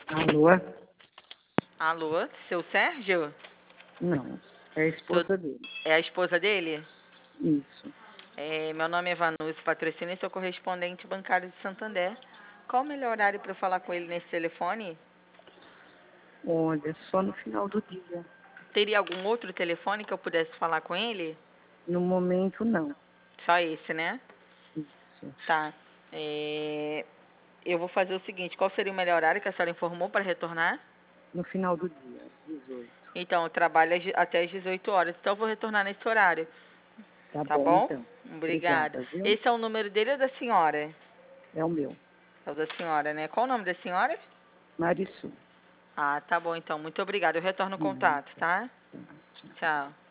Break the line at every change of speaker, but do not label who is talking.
Alô?
Alô, seu Sérgio?
Não, é a
Seu-
esposa dele.
É a esposa dele?
Isso.
Meu nome é Vanucci Patrocínio e sou correspondente bancário de Santander. Qual o melhor horário para eu falar com ele nesse telefone?
Olha, só no final do dia.
Teria algum outro telefone que eu pudesse falar com ele?
No momento, não.
Só esse, né?
Isso.
Tá. É, Eu vou fazer o seguinte: qual seria o melhor horário que a senhora informou para retornar?
No final do dia, 18.
Então, eu trabalho até às 18 horas, então eu vou retornar nesse horário,
Tá
tá
bom,
bom?
então.
Obrigada.
Obrigada, viu?
Esse é o número dele ou da senhora?
É o meu.
É o da senhora, né? Qual o nome da senhora?
Marisu.
Ah, tá bom então. Muito obrigada. Eu retorno o contato,
Nada.
tá?
Tá, tchau.
Tchau.